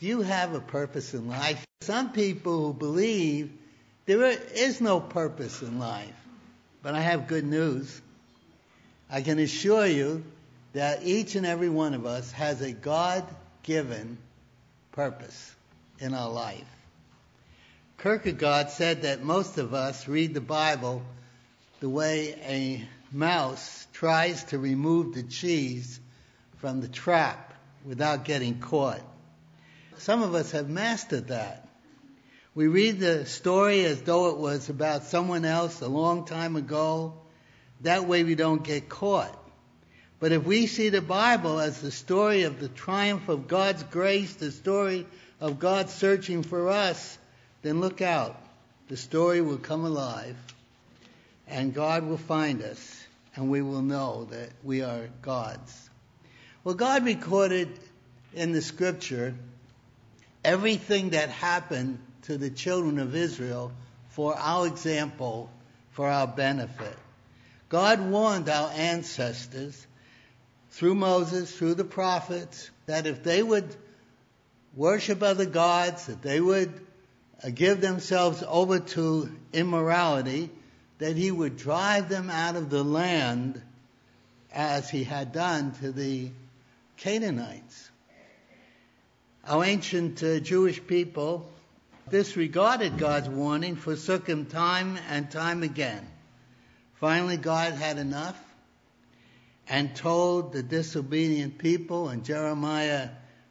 Do you have a purpose in life? Some people who believe there is no purpose in life. But I have good news. I can assure you that each and every one of us has a God-given purpose in our life. Kierkegaard said that most of us read the Bible the way a mouse tries to remove the cheese from the trap without getting caught. Some of us have mastered that. We read the story as though it was about someone else a long time ago. That way we don't get caught. But if we see the Bible as the story of the triumph of God's grace, the story of God searching for us, then look out. The story will come alive, and God will find us, and we will know that we are God's. Well, God recorded in the Scripture everything that happened to the children of Israel for our example, for our benefit. God warned our ancestors through Moses, through the prophets, that if they would worship other gods, that they would give themselves over to immorality, that he would drive them out of the land as he had done to the Canaanites. Our ancient Jewish people disregarded God's warning, forsook him time and time again. Finally, God had enough and told the disobedient people in Jeremiah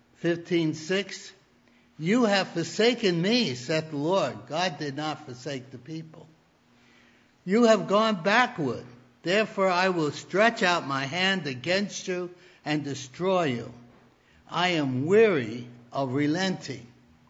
15:6, "You have forsaken me," saith the Lord. God did not forsake the people. "You have gone backward. Therefore I will stretch out my hand against you and destroy you. I am weary of relenting."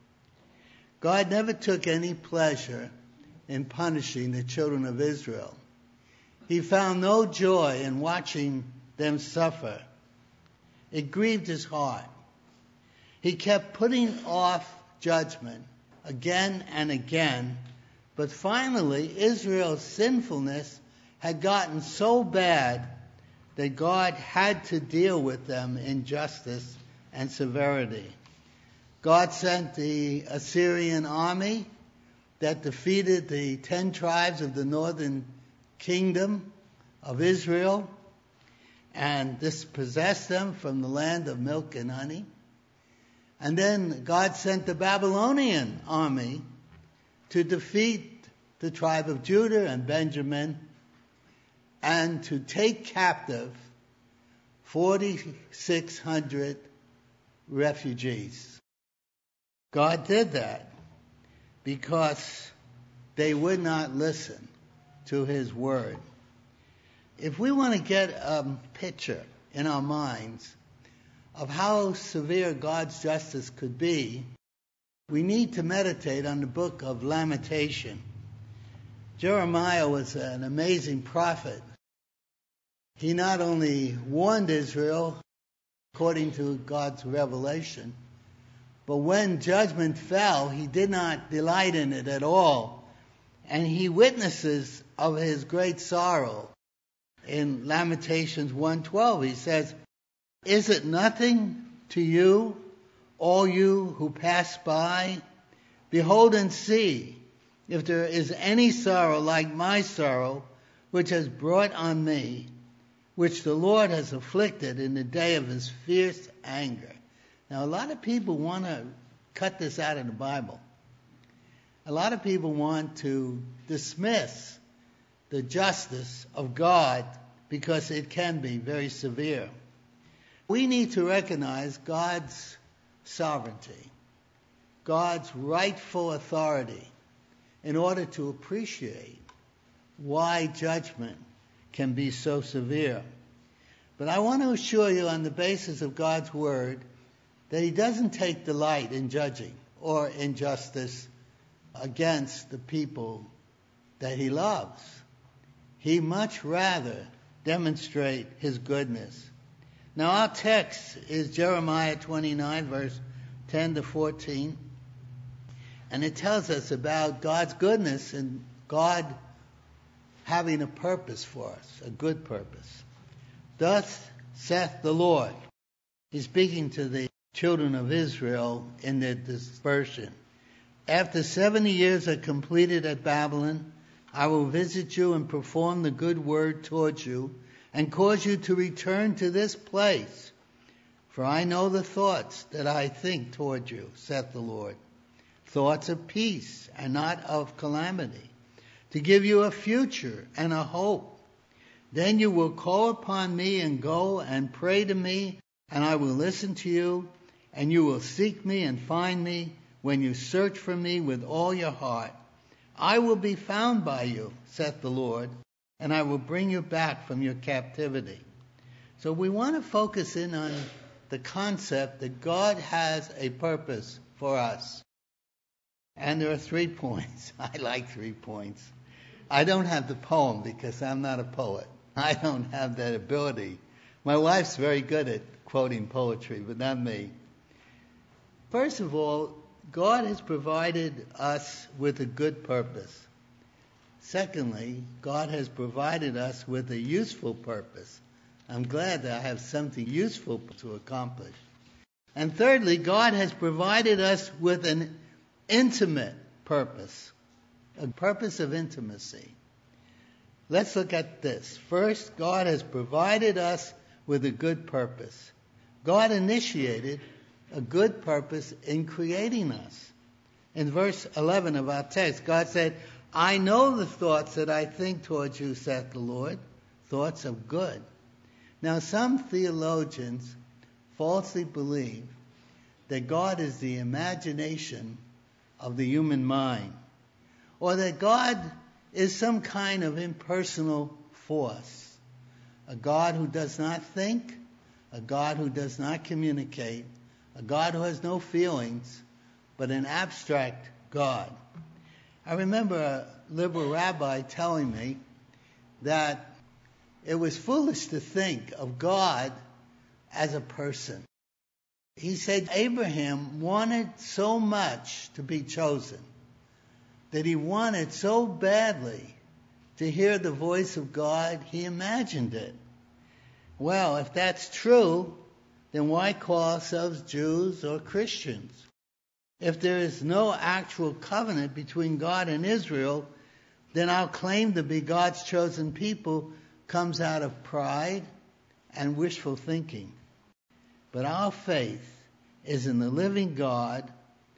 God never took any pleasure in punishing the children of Israel. He found no joy in watching them suffer. It grieved his heart. He kept putting off judgment again and again, but finally Israel's sinfulness had gotten so bad that God had to deal with them in justice and severity. God sent the Assyrian army that defeated the 10 tribes of the northern kingdom of Israel and dispossessed them from the land of milk and honey. And then God sent the Babylonian army to defeat the tribe of Judah and Benjamin and to take captive 4,600 refugees. God did that because they would not listen to his word. If we want to get a picture in our minds of how severe God's justice could be, we need to meditate on the book of Lamentation. Jeremiah was an amazing prophet. He not only warned Israel according to God's revelation, but when judgment fell, he did not delight in it at all. And he witnesses of his great sorrow. In Lamentations 1:12, he says, "Is it nothing to you, all you who pass by? Behold and see if there is any sorrow like my sorrow, which has brought on me, which the Lord has afflicted in the day of his fierce anger." Now, a lot of people want to cut this out of the Bible. A lot of people want to dismiss the justice of God because it can be very severe. We need to recognize God's sovereignty, God's rightful authority, in order to appreciate why judgment can be so severe. But I want to assure you on the basis of God's word that he doesn't take delight in judging or injustice against the people that he loves. He much rather demonstrate his goodness. Now our text is Jeremiah 29, verse 10 to 14. And it tells us about God's goodness and God having a purpose for us, a good purpose. "Thus saith the Lord." He's speaking to the children of Israel in their dispersion. After 70 years are completed at Babylon, I will visit you and perform the good word towards you and cause you to return to this place. For I know the thoughts that I think toward you, saith the Lord, thoughts of peace and not of calamity, to give you a future and a hope. Then you will call upon me and go and pray to me, and I will listen to you, and you will seek me and find me when you search for me with all your heart. I will be found by you, saith the Lord, and I will bring you back from your captivity. So we want to focus in on the concept that God has a purpose for us. And there are 3 points. I like 3 points. I don't have the poem because I'm not a poet. I don't have that ability. My wife's very good at quoting poetry, but not me. First of all, God has provided us with a good purpose. Secondly, God has provided us with a useful purpose. I'm glad that I have something useful to accomplish. And thirdly, God has provided us with an intimate purpose, a purpose of intimacy. Let's look at this. First, God has provided us with a good purpose. God initiated a good purpose in creating us. In verse 11 of our text, God said, I know the thoughts that I think towards you, saith the Lord, thoughts of good. Now, some theologians falsely believe that God is the imagination of the human mind, or that God is some kind of impersonal force, a God who does not think, a God who does not communicate, a God who has no feelings, but an abstract God. I remember a liberal rabbi telling me that it was foolish to think of God as a person. He said Abraham wanted so much to be chosen, that he wanted so badly to hear the voice of God, he imagined it. Well, if that's true, then why call ourselves Jews or Christians? If there is no actual covenant between God and Israel, then our claim to be God's chosen people comes out of pride and wishful thinking. But our faith is in the living God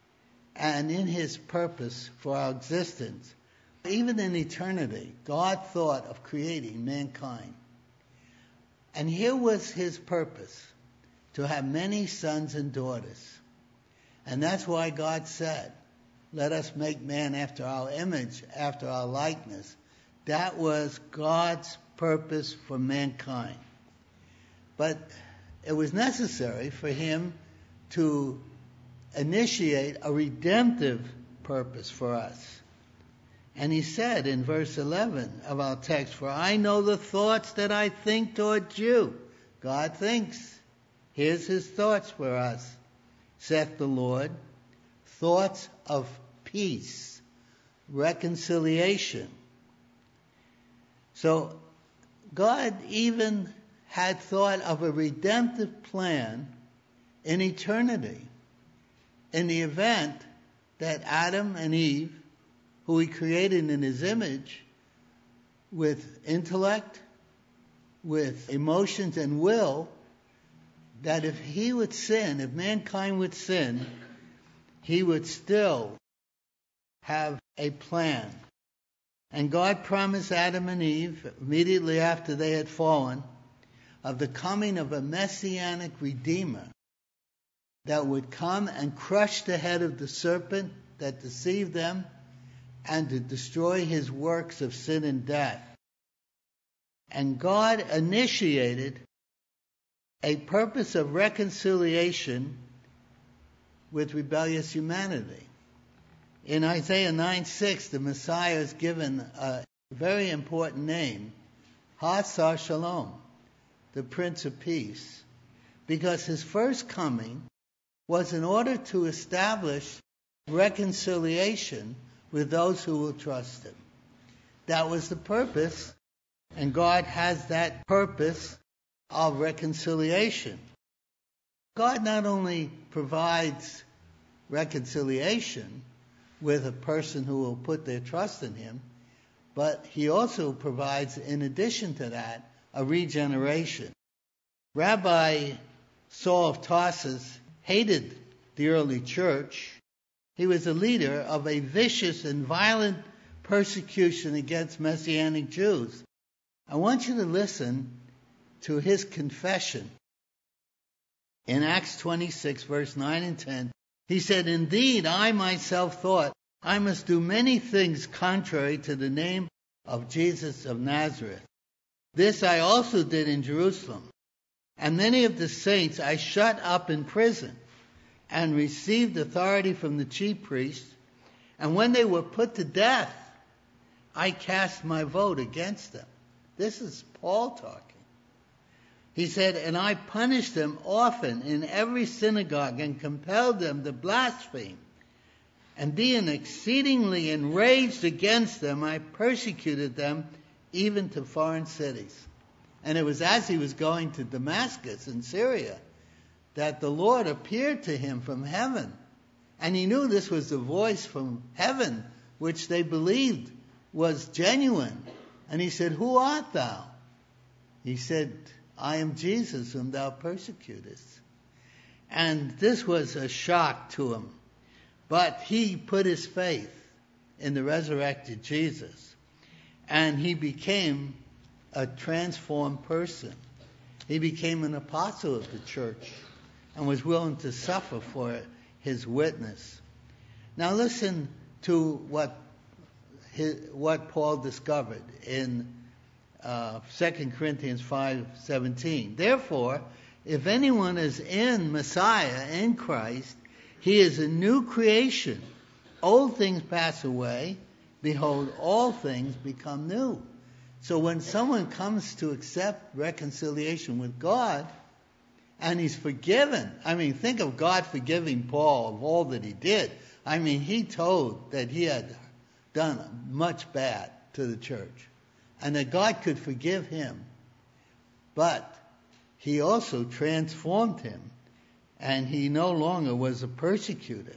and in his purpose for our existence. Even in eternity, God thought of creating mankind. And here was his purpose, to have many sons and daughters. And that's why God said, let us make man after our image, after our likeness. That was God's purpose for mankind. But it was necessary for him to initiate a redemptive purpose for us. And he said in verse 11 of our text, for I know the thoughts that I think towards you. God thinks. Here's his thoughts for us, saith the Lord, thoughts of peace, reconciliation. So God even had thought of a redemptive plan in eternity, in the event that Adam and Eve, who he created in his image, with intellect, with emotions and will, that if he would sin, if mankind would sin, he would still have a plan. And God promised Adam and Eve, immediately after they had fallen, of the coming of a messianic redeemer that would come and crush the head of the serpent that deceived them and to destroy his works of sin and death. And God initiated a purpose of reconciliation with rebellious humanity. In Isaiah 9:6, the Messiah is given a very important name, Hasar Shalom, the Prince of Peace, because his first coming was in order to establish reconciliation with those who will trust him. That was the purpose, and God has that purpose of reconciliation. God not only provides reconciliation with a person who will put their trust in him, but he also provides, in addition to that, a regeneration. Rabbi Saul of Tarsus hated the early church. He was a leader of a vicious and violent persecution against Messianic Jews. I want you to listen to his confession. In Acts 26, verse 9 and 10, he said, "Indeed, I myself thought I must do many things contrary to the name of Jesus of Nazareth. This I also did in Jerusalem. And many of the saints I shut up in prison and received authority from the chief priests. And when they were put to death, I cast my vote against them." This is Paul talking. He said, "And I punished them often in every synagogue and compelled them to blaspheme. And being exceedingly enraged against them, I persecuted them even to foreign cities." And it was as he was going to Damascus in Syria that the Lord appeared to him from heaven. And he knew this was the voice from heaven, which they believed was genuine. And he said, "Who art thou?" He said, "I am Jesus whom thou persecutest." And this was a shock to him. But he put his faith in the resurrected Jesus. And he became a transformed person. He became an apostle of the church and was willing to suffer for his witness. Now listen to what Paul discovered in 2 Corinthians 5:17. "Therefore, if anyone is in Messiah, in Christ, he is a new creation. Old things pass away. Behold, all things become new." So when someone comes to accept reconciliation with God, and he's forgiven, think of God forgiving Paul of all that he did. He told that he had done much bad to the church, and that God could forgive him. But he also transformed him, and he no longer was a persecutor.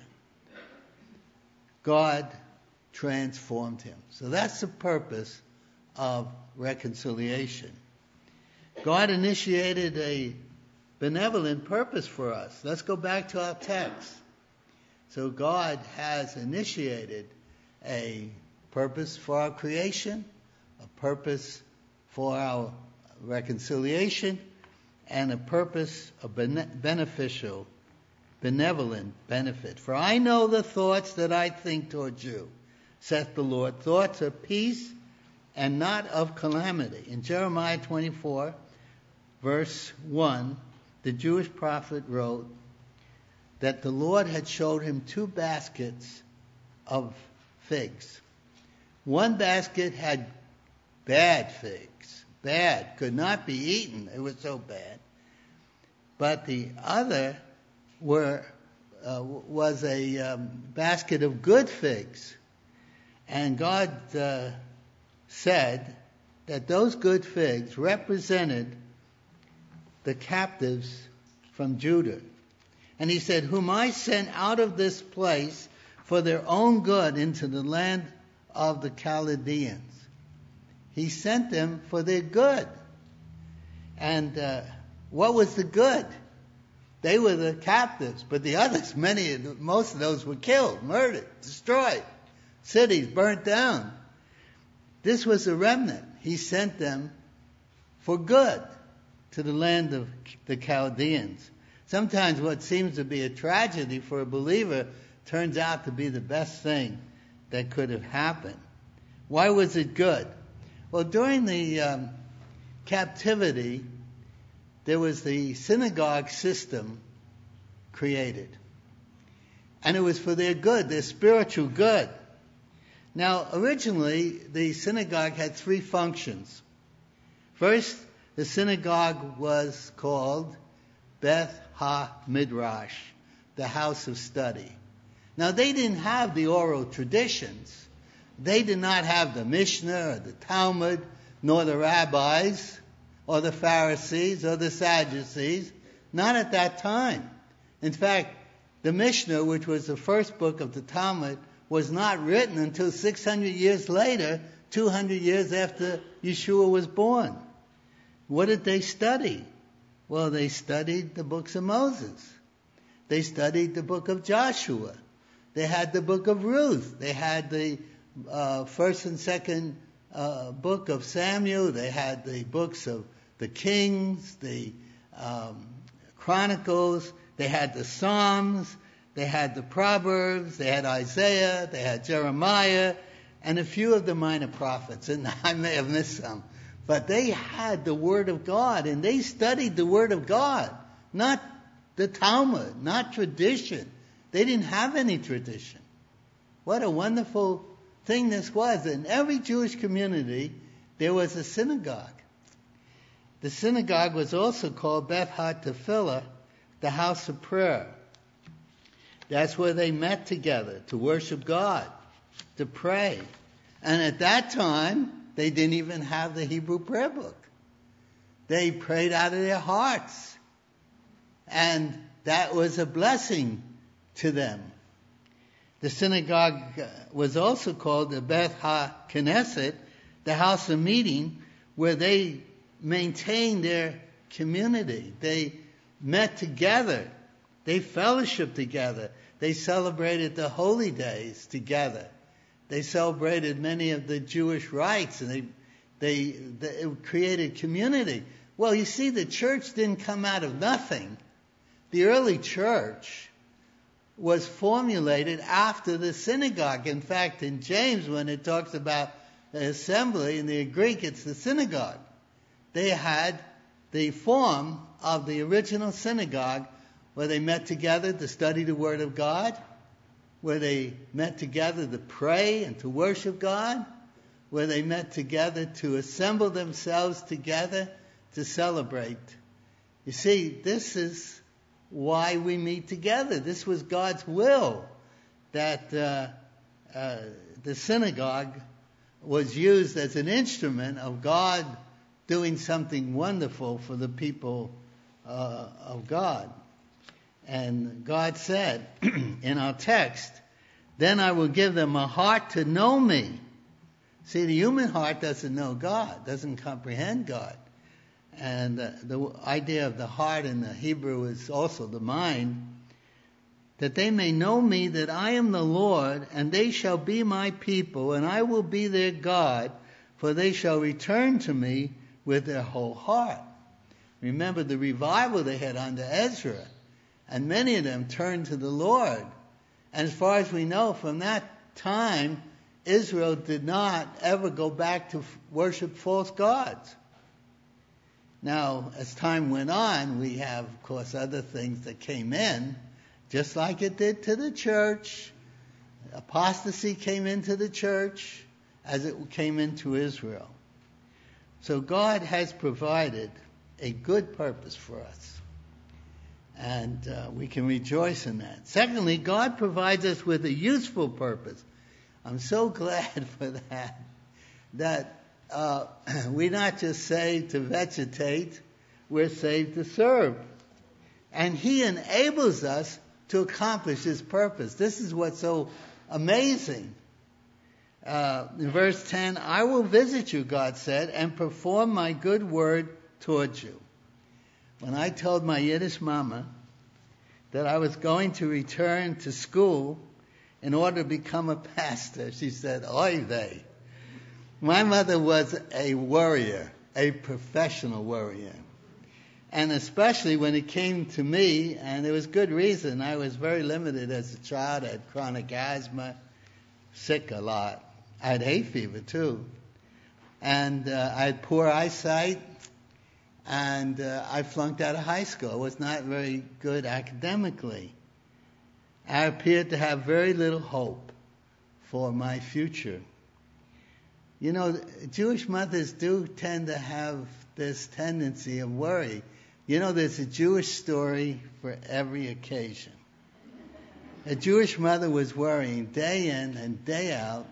God transformed him. So that's the purpose of reconciliation. God initiated a benevolent purpose for us. Let's go back to our text. So God has initiated a purpose for our creation, a purpose for our reconciliation, and a purpose of beneficial, benevolent benefit. "For I know the thoughts that I think towards you, saith the Lord, thoughts of peace and not of calamity." In Jeremiah 24, verse 1, the Jewish prophet wrote that the Lord had showed him 2 baskets of figs. One basket had bad figs, could not be eaten, it was so bad. But the other was a basket of good figs. And God said that those good figs represented the captives from Judah. And he said, "Whom I sent out of this place for their own good into the land of the Chaldeans." He sent them for their good. And what was the good? They were the captives, but the others, most of those were killed, murdered, destroyed, cities burnt down. This was a remnant. He sent them for good to the land of the Chaldeans. Sometimes what seems to be a tragedy for a believer turns out to be the best thing that could have happened. Why was it good? Well, during the captivity, there was the synagogue system created. And it was for their good, their spiritual good. Now, originally, the synagogue had 3 functions. First, the synagogue was called Beth HaMidrash, the house of study. Now, they didn't have the oral traditions. They did not have the Mishnah or the Talmud, nor the rabbis, or the Pharisees, or the Sadducees. Not at that time. In fact, the Mishnah, which was the first book of the Talmud, was not written until 600 years later, 200 years after Yeshua was born. What did they study? Well, they studied the books of Moses. They studied the book of Joshua. They had the book of Ruth. They had the first and second book of Samuel. They had the books of the Kings, the Chronicles. They had the Psalms. They had the Proverbs. They had Isaiah. They had Jeremiah, and a few of the minor prophets. And I may have missed some. But they had the Word of God, and they studied the Word of God, not the Talmud, not tradition. They didn't have any tradition. What a wonderful thing this was. In every Jewish community, there was a synagogue. The synagogue was also called Beth HaTefillah, the house of prayer. That's where they met together to worship God, to pray. And at that time, they didn't even have the Hebrew prayer book. They prayed out of their hearts. And that was a blessing to them. The synagogue was also called the Beth HaKnesset, the house of meeting, where they maintained their community. They met together. They fellowshiped together. They celebrated the holy days together. They celebrated many of the Jewish rites, and they created community. Well, you see, the church didn't come out of nothing. The early church was formulated after the synagogue. In fact, in James, when it talks about the assembly, in the Greek, it's the synagogue. They had the form of the original synagogue, where they met together to study the Word of God, where they met together to pray and to worship God, where they met together to assemble themselves together to celebrate. You see, this is why we meet together. This was God's will, that the synagogue was used as an instrument of God doing something wonderful for the people of God. And God said in our text, "Then I will give them a heart to know me." See, the human heart doesn't know God, doesn't comprehend God. And the idea of the heart in the Hebrew is also the mind. "That they may know me, that I am the Lord, and they shall be my people, and I will be their God, for they shall return to me with their whole heart." Remember the revival they had under Ezra. And many of them turned to the Lord. And as far as we know, from that time, Israel did not ever go back to worship false gods. Now, as time went on, we have, of course, other things that came in, just like it did to the church. Apostasy came into the church as it came into Israel. So God has provided a good purpose for us. And we can rejoice in that. Secondly, God provides us with a useful purpose. I'm so glad for that we're not just saved to vegetate, we're saved to serve. And He enables us to accomplish His purpose. This is what's so amazing. In verse 10, "I will visit you," God said, "and perform my good word towards you." When I told my Yiddish mama that I was going to return to school in order to become a pastor, she said, "Oy vey." My mother was a worrier, a professional worrier. And especially when it came to me, and there was good reason, I was very limited as a child. I had chronic asthma, sick a lot. I had hay fever too. And I had poor eyesight. And I flunked out of high school. I was not very good academically. I appeared to have very little hope for my future. You know, Jewish mothers do tend to have this tendency of worry. You know, there's a Jewish story for every occasion. A Jewish mother was worrying day in and day out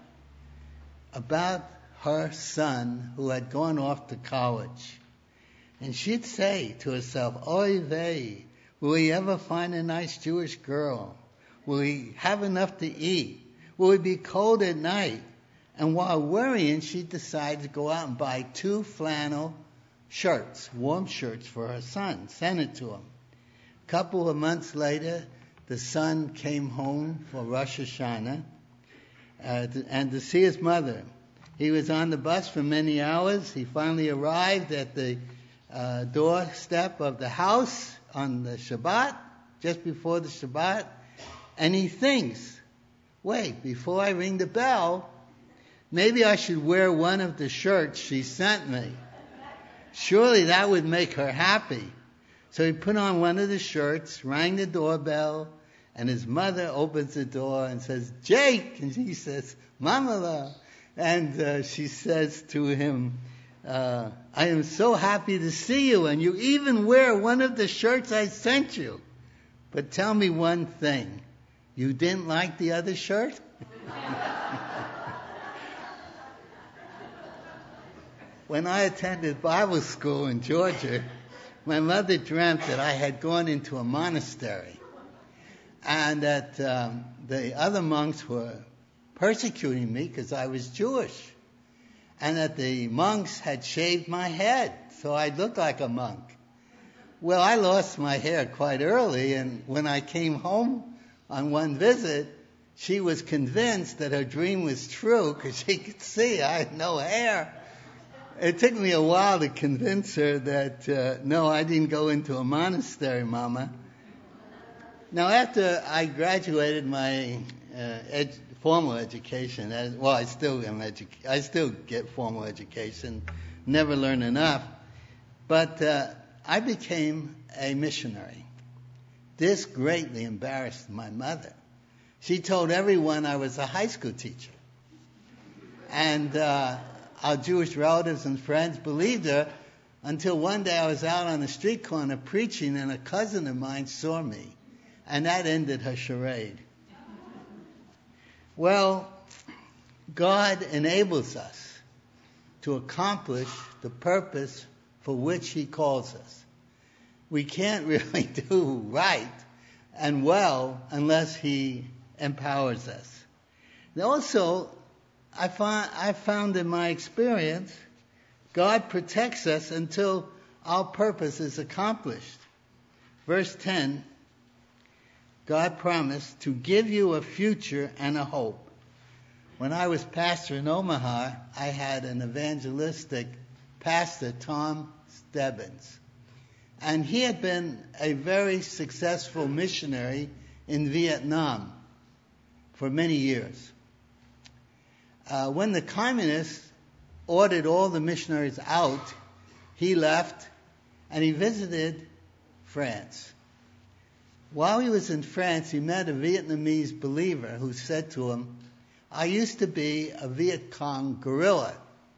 about her son who had gone off to college. And she'd say to herself, "Oy vey, Will he ever find a nice Jewish girl? Will he have enough to eat? Will it be cold at night? And while worrying, she decided to go out and buy 2 flannel shirts, warm shirts for her son, sent it to him. A couple of months later, the son came home for Rosh Hashanah and to see his mother. He was on the bus for many hours. He finally arrived at the doorstep of the house on the Shabbat, just before the Shabbat, and he thinks, wait, before I ring the bell, maybe I should wear one of the shirts she sent me. Surely that would make her happy. So he put on one of the shirts, rang the doorbell, and his mother opens the door and says, Jake! And he says, Mama. And she says to him, I am so happy to see you, and you even wear one of the shirts I sent you. But tell me one thing. You didn't like the other shirt? When I attended Bible school in Georgia, my mother dreamt that I had gone into a monastery and that the other monks were persecuting me because I was Jewish, and that the monks had shaved my head so I looked like a monk. Well, I lost my hair quite early, and when I came home on one visit, she was convinced that her dream was true because she could see I had no hair. It took me a while to convince her that, no, I didn't go into a monastery, Mama. Now, after I graduated my formal education, I still get formal education, never learn enough, but I became a missionary. This greatly embarrassed my mother. She told everyone I was a high school teacher. And our Jewish relatives and friends believed her until one day I was out on the street corner preaching and a cousin of mine saw me. And that ended her charade. Well, God enables us to accomplish the purpose for which He calls us. We can't really do right and well unless He empowers us. And also, I found in my experience, God protects us until our purpose is accomplished. Verse 10, God promised to give you a future and a hope. When I was pastor in Omaha, I had an evangelistic pastor, Tom Stebbins. And he had been a very successful missionary in Vietnam for many years. When the communists ordered all the missionaries out, he left and he visited France. While he was in France, he met a Vietnamese believer who said to him, I used to be a Viet Cong guerrilla,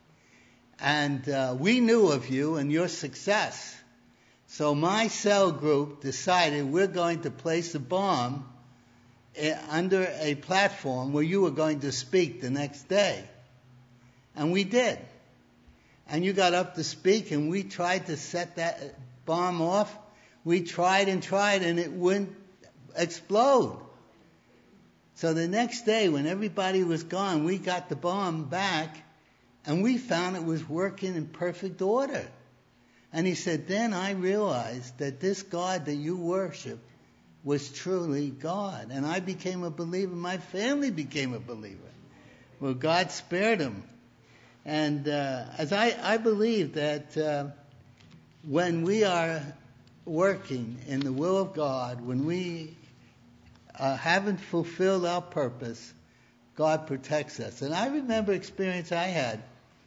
and we knew of you and your success. So my cell group decided we're going to place a bomb under a platform where you were going to speak the next day. And we did. And you got up to speak, and we tried to set that bomb off. We tried, and it wouldn't explode. So the next day, when everybody was gone, we got the bomb back, and we found it was working in perfect order. And he said, then I realized that this God that you worship was truly God. And I became a believer. My family became a believer. Well, God spared him. And as I believe that when we are working in the will of God, when we haven't fulfilled our purpose, God protects us. And I remember experience I had.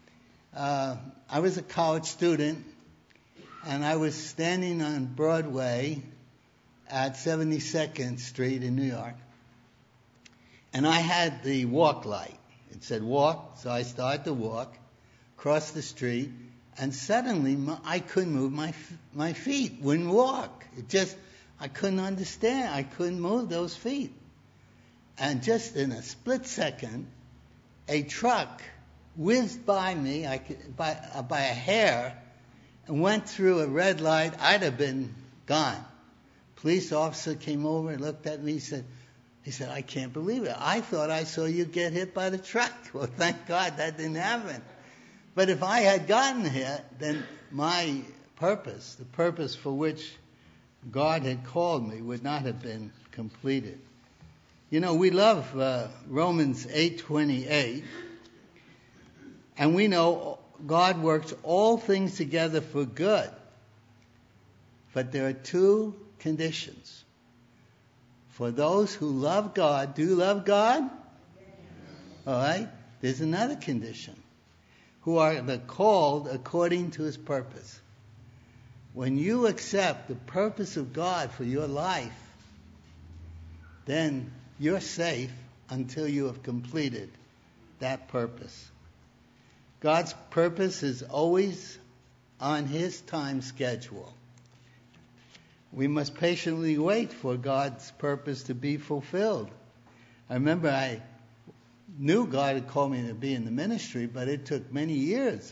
I was a college student, and I was standing on Broadway at 72nd Street in New York. And I had the walk light. It said walk, so I started to walk, across the street, and suddenly I couldn't move my feet, wouldn't walk. I couldn't understand. I couldn't move those feet. And just in a split second, a truck whizzed by me by a hair and went through a red light. I'd have been gone. police officer came over and looked at me. He said, I can't believe it. I thought I saw you get hit by the truck. Well, thank God that didn't happen. But if I had gotten hit, then my purpose, the purpose for which God had called me, would not have been completed. You know, we love Romans 8:28, and we know God works all things together for good. But there are two conditions. For those who love God, do you love God? All right? There's another condition. Who are the called according to his purpose. When you accept the purpose of God for your life, then you're safe until you have completed that purpose. God's purpose is always on his time schedule. We must patiently wait for God's purpose to be fulfilled. I remember I knew God had called me to be in the ministry, but it took many years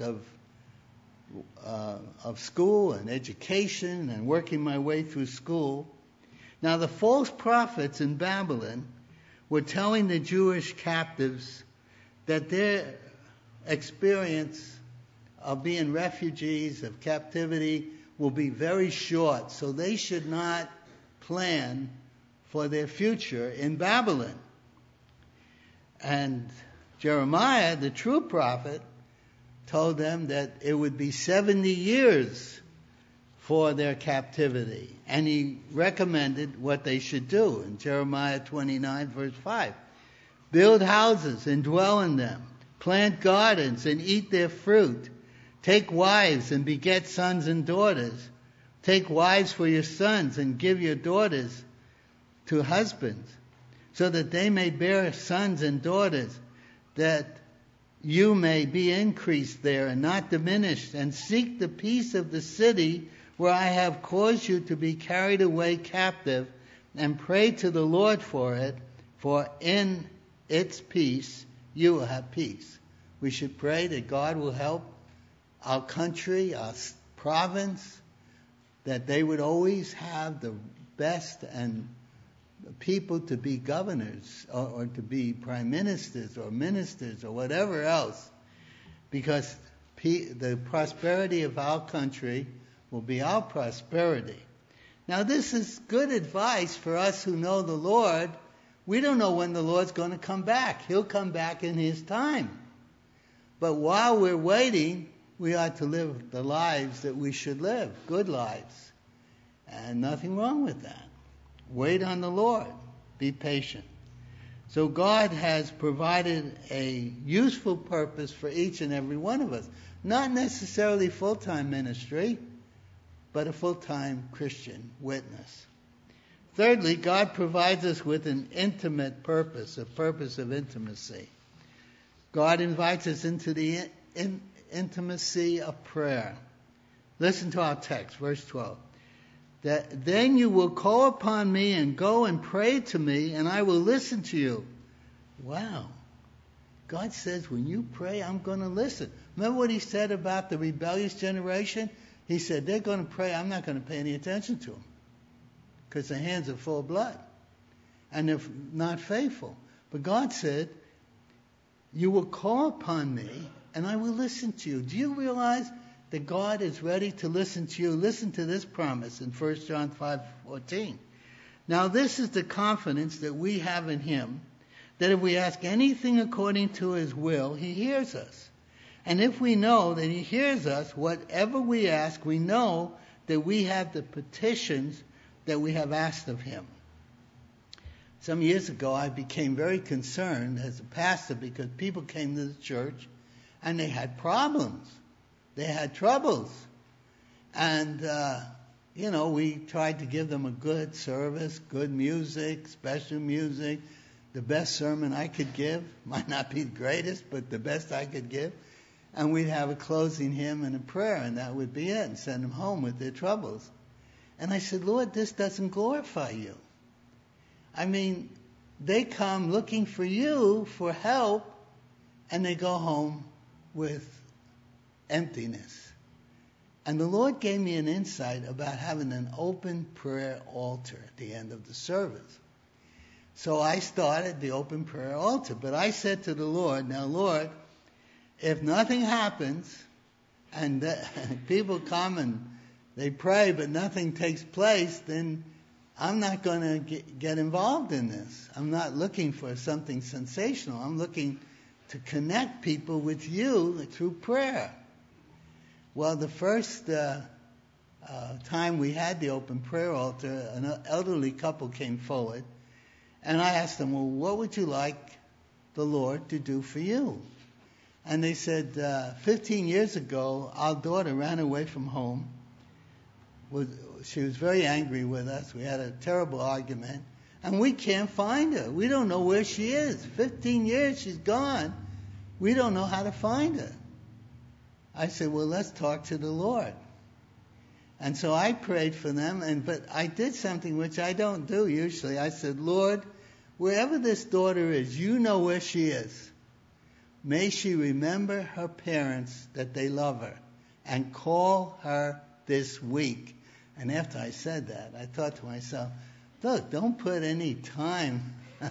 of school and education and working my way through school. Now, the false prophets in Babylon were telling the Jewish captives that their experience of being refugees, of captivity, will be very short, so they should not plan for their future in Babylon. And Jeremiah, the true prophet, told them that it would be 70 years for their captivity. And he recommended what they should do in Jeremiah 29, verse 5. Build houses and dwell in them. Plant gardens and eat their fruit. Take wives and beget sons and daughters. Take wives for your sons and give your daughters to husbands, so that they may bear sons and daughters, that you may be increased there and not diminished, and seek the peace of the city where I have caused you to be carried away captive, and pray to the Lord for it, for in its peace you will have peace. We should pray that God will help our country, our province, that they would always have the best and people to be governors or to be prime ministers or ministers or whatever else, because the prosperity of our country will be our prosperity. Now, this is good advice for us who know the Lord. We don't know when the Lord's going to come back. He'll come back in his time. But while we're waiting, we ought to live the lives that we should live, good lives. And nothing wrong with that. Wait on the Lord. Be patient. So God has provided a useful purpose for each and every one of us. Not necessarily full-time ministry, but a full-time Christian witness. Thirdly, God provides us with an intimate purpose, a purpose of intimacy. God invites us into the intimacy of prayer. Listen to our text, verse 12. That then you will call upon me and go and pray to me, and I will listen to you. Wow. God says, when you pray, I'm going to listen. Remember what he said about the rebellious generation? He said, they're going to pray, I'm not going to pay any attention to them, because their hands are full of blood, and they're not faithful. But God said, you will call upon me, and I will listen to you. Do you realize that God is ready to listen to you? Listen to this promise in 1 John 5:14. Now this is the confidence that we have in him, that if we ask anything according to his will, he hears us. And if we know that he hears us, whatever we ask, we know that we have the petitions that we have asked of him. Some years ago, I became very concerned as a pastor because people came to the church and they had problems. They had troubles. And, we tried to give them a good service, good music, special music, the best sermon I could give. Might not be the greatest, but the best I could give. And we'd have a closing hymn and a prayer, and that would be it, and send them home with their troubles. And I said, Lord, this doesn't glorify you. I mean, they come looking for you for help, and they go home with emptiness. And the Lord gave me an insight about having an open prayer altar at the end of the service. So I started the open prayer altar. But I said to the Lord, now Lord, if nothing happens and people come and they pray but nothing takes place, then I'm not going to get involved in this. I'm not looking for something sensational. I'm looking to connect people with you through prayer. Well, the first time we had the open prayer altar, an elderly couple came forward, and I asked them, well, what would you like the Lord to do for you? And they said, 15 years ago, our daughter ran away from home. She was very angry with us. We had a terrible argument, and we can't find her. We don't know where she is. 15 years she's gone. We don't know how to find her. I said, well, let's talk to the Lord. And so I prayed for them, but I did something which I don't do usually. I said, Lord, wherever this daughter is, you know where she is. May she remember her parents, that they love her, and call her this week. And after I said that, I thought to myself, look, don't put any time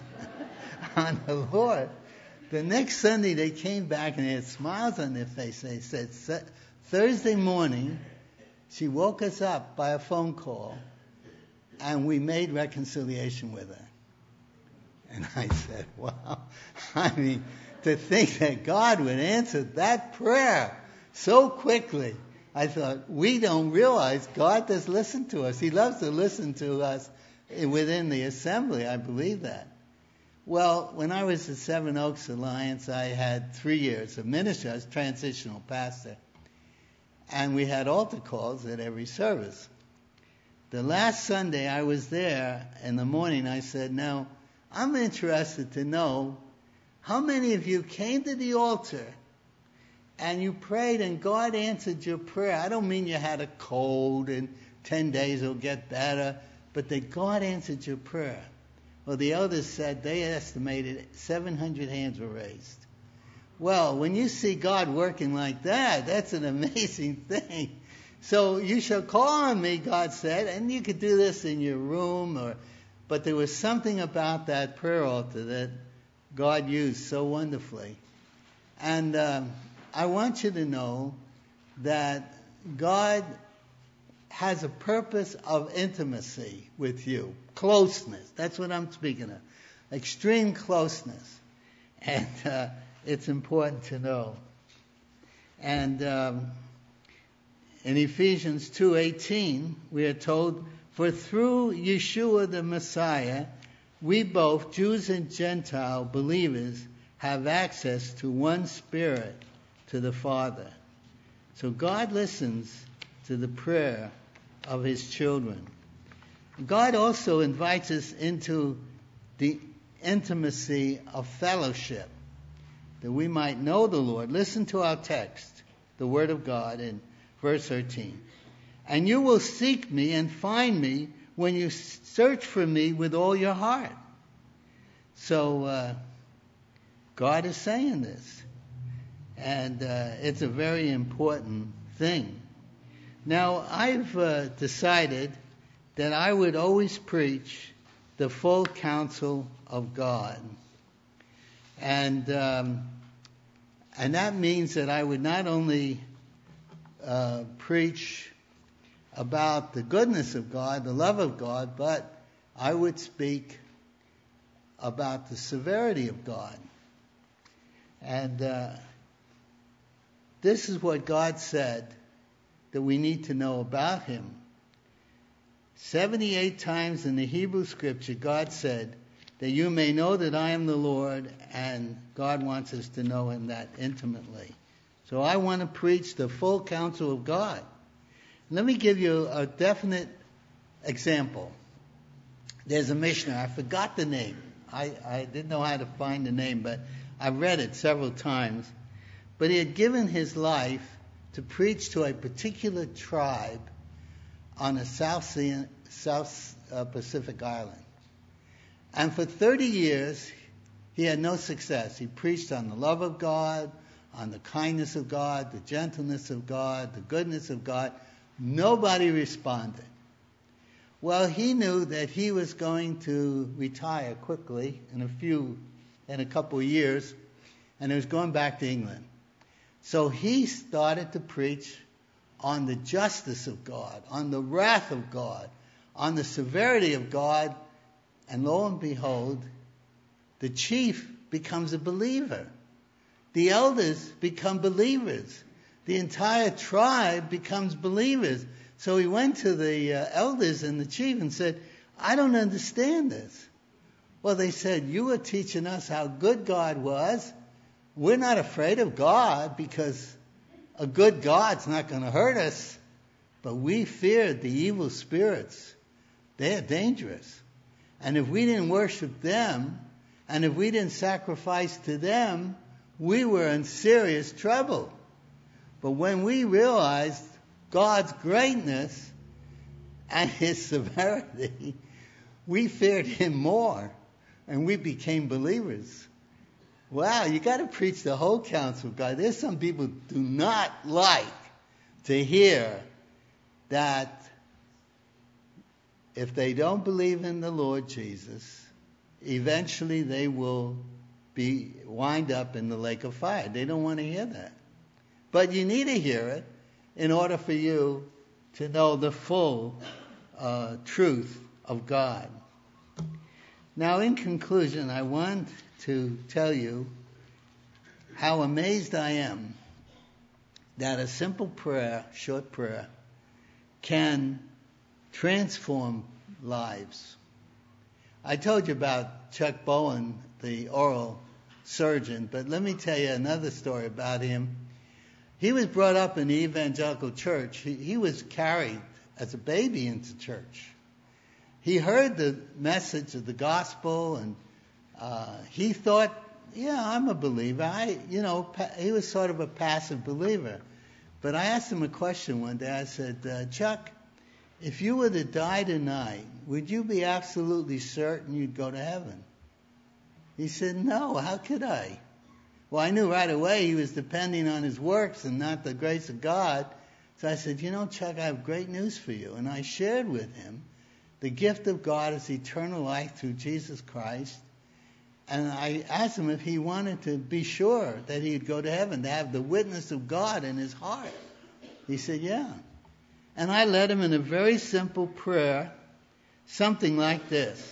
on the Lord. The next Sunday they came back and they had smiles on their face. They said, Thursday morning, she woke us up by a phone call and we made reconciliation with her. And I said, wow, I mean, to think that God would answer that prayer so quickly. I thought, we don't realize God does listen to us. He loves to listen to us within the assembly. I believe that. Well, when I was at Seven Oaks Alliance, I had 3 years of ministry. I was transitional pastor. And we had altar calls at every service. The last Sunday I was there in the morning, I said, now, I'm interested to know how many of you came to the altar and you prayed and God answered your prayer. I don't mean you had a cold and 10 days it'll get better, but that God answered your prayer. Well, the elders said they estimated 700 hands were raised. Well, when you see God working like that, that's an amazing thing. So you shall call on me, God said, and you could do this in your room, but there was something about that prayer altar that God used so wonderfully. And I want you to know that God has a purpose of intimacy with you. Closeness. That's what I'm speaking of. Extreme closeness. And it's important to know. And in Ephesians 2:18, we are told, for through Yeshua the Messiah, we both, Jews and Gentile believers, have access to one Spirit, to the Father. So God listens to the prayer of His children. God also invites us into the intimacy of fellowship, that we might know the Lord. Listen to our text, the Word of God in verse 13. And you will seek me and find me when you search for me with all your heart. So God is saying this. And it's a very important thing. Now, I've decided that I would always preach the full counsel of God. And that means that I would not only preach about the goodness of God, the love of God, but I would speak about the severity of God. And this is what God said that we need to know about Him. 78 times in the Hebrew Scripture, God said that you may know that I am the Lord, and God wants us to know Him that intimately. So I want to preach the full counsel of God. Let me give you a definite example. There's a missionary. I forgot the name. I didn't know how to find the name, but I read it several times. But he had given his life to preach to a particular tribe on a South Pacific island. And for 30 years, he had no success. He preached on the love of God, on the kindness of God, the gentleness of God, the goodness of God. Nobody responded. Well, he knew that he was going to retire quickly in a couple of years, and he was going back to England. So he started to preach on the justice of God, on the wrath of God, on the severity of God, and lo and behold, the chief becomes a believer. The elders become believers. The entire tribe becomes believers. So he went to the elders and the chief and said, I don't understand this. Well, they said, you were teaching us how good God was. We're not afraid of God because a good God's not going to hurt us. But we feared the evil spirits. They're dangerous. And if we didn't worship them, and if we didn't sacrifice to them, we were in serious trouble. But when we realized God's greatness and his severity, we feared him more, and we became believers. Wow, you got to preach the whole counsel of God. There's some people who do not like to hear that if they don't believe in the Lord Jesus, eventually they will wind up in the lake of fire. They don't want to hear that. But you need to hear it in order for you to know the full truth of God. Now, in conclusion, I want to tell you how amazed I am that a simple prayer, short prayer, can transform lives. I told you about Chuck Bowen, the oral surgeon, but let me tell you another story about him. He was brought up in the evangelical church. He was carried as a baby into church. He heard the message of the gospel, and he thought, yeah, I'm a believer. He was sort of a passive believer. But I asked him a question one day. I said, Chuck, if you were to die tonight, would you be absolutely certain you'd go to heaven? He said, no, how could I? Well, I knew right away he was depending on his works and not the grace of God. So I said, Chuck, I have great news for you. And I shared with him the gift of God is eternal life through Jesus Christ. And I asked him if he wanted to be sure that he'd go to heaven, to have the witness of God in his heart. He said, yeah. And I led him in a very simple prayer, something like this.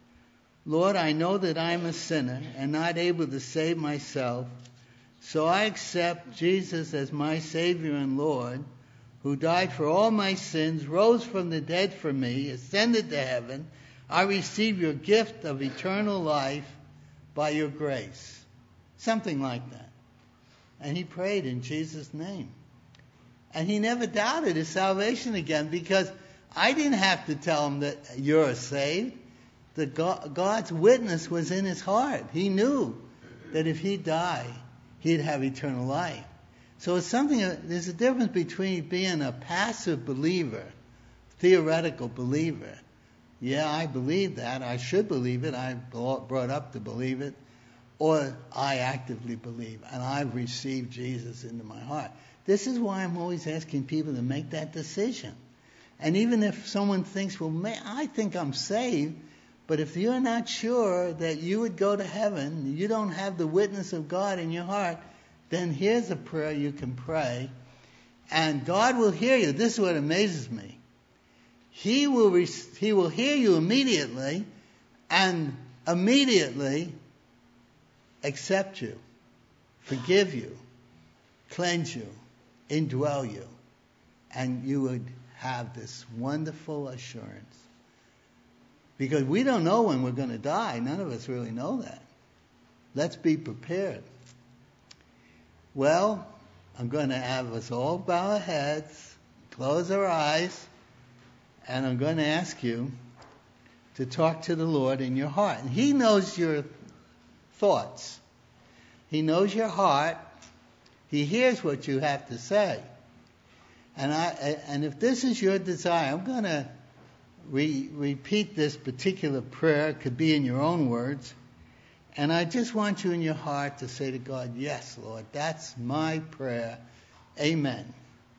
Lord, I know that I'm a sinner and not able to save myself, so I accept Jesus as my Savior and Lord, who died for all my sins, rose from the dead for me, ascended to heaven. I receive your gift of eternal life by your grace. Something like that. And he prayed in Jesus' name. And he never doubted his salvation again, because I didn't have to tell him that you're saved. God's witness was in his heart. He knew that if he died, he'd have eternal life. So it's there's a difference between being a passive believer, theoretical believer. Yeah, I believe that. I should believe it. I'm brought up to believe it. Or I actively believe, and I've received Jesus into my heart. This is why I'm always asking people to make that decision. And even if someone thinks, well, I think I'm saved, but if you're not sure that you would go to heaven, you don't have the witness of God in your heart, then here's a prayer you can pray, and God will hear you. This is what amazes me. He will hear you immediately, and immediately accept you, forgive you, cleanse you, indwell you, and you would have this wonderful assurance. Because we don't know when we're going to die. None of us really know that. Let's be prepared. Well, I'm going to have us all bow our heads, close our eyes, and I'm going to ask you to talk to the Lord in your heart. And He knows your thoughts. He knows your heart. He hears what you have to say. And if this is your desire, I'm going to repeat this particular prayer. It could be in your own words. And I just want you in your heart to say to God, yes, Lord, that's my prayer. Amen.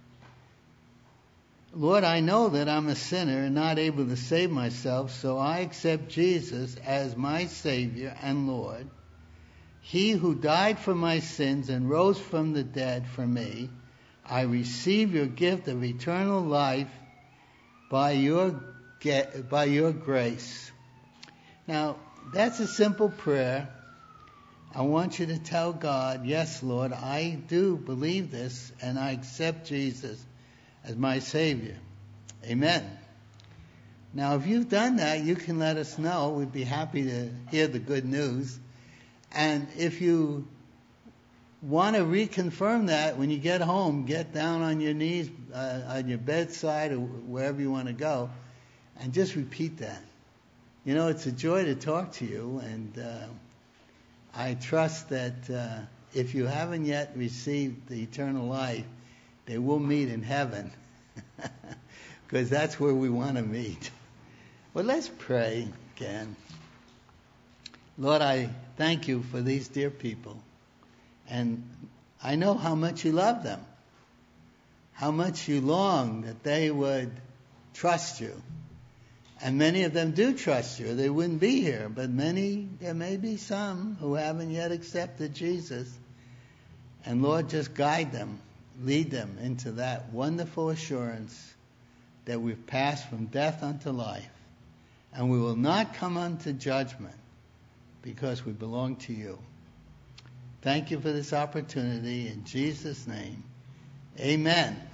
Lord, I know that I'm a sinner and not able to save myself, so I accept Jesus as my Savior and Lord. He who died for my sins and rose from the dead for me. I receive your gift of eternal life by your grace. Now, that's a simple prayer. I want you to tell God, yes, Lord, I do believe this, and I accept Jesus as my Savior. Amen. Now, if you've done that, you can let us know. We'd be happy to hear the good news. And if you want to reconfirm that, when you get home, get down on your knees on your bedside or wherever you want to go, and just repeat that. You know, it's a joy to talk to you, and I trust that if you haven't yet received the eternal life, they will meet in heaven, because that's where we want to meet. Well, let's pray again. Lord, I thank you for these dear people, and I know how much you love them, how much you long that they would trust you. And many of them do trust you. They wouldn't be here, but there may be some who haven't yet accepted Jesus. And Lord, just guide them. Lead them into that wonderful assurance that we've passed from death unto life, and we will not come unto judgment because we belong to you. Thank you for this opportunity. In Jesus' name, amen.